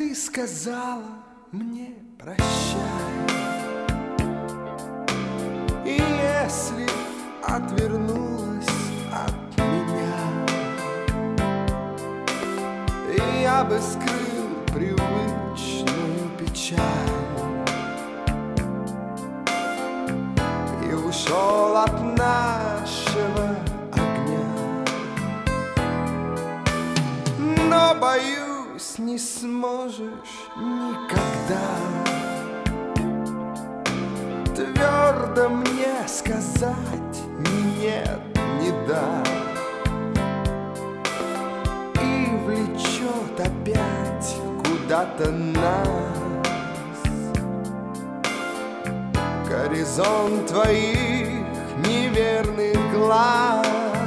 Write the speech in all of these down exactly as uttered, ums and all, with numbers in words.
ты сказала мне прощай. И если отвернулась от меня, я бы скрыл привычную печаль и ушел от нашего огня. Но, боюсь, не сможешь никогда твердо мне сказать ни нет, ни да. И влечет опять куда-то нас горизонт твоих неверных глаз.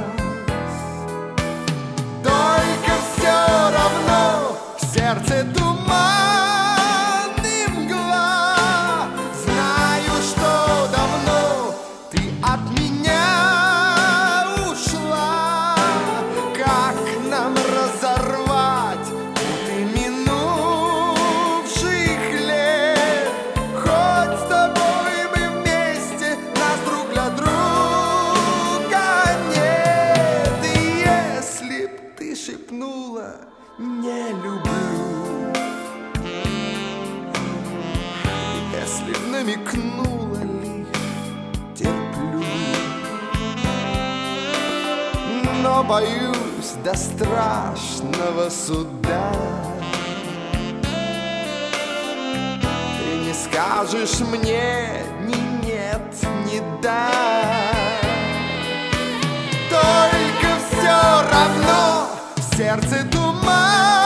Только все равно в сердце туман и мгла. Знаю, что давно ты от меня ушла. Как нам разорвать путы минувших лет? Хоть с тобой мы вместе, нас друг для друга нет. И если б ты шепнула «не люблю», если б намекнула лишь «терплю», но боюсь до страшного суда ты не скажешь мне ни нет, ни да. Только все равно в сердце туман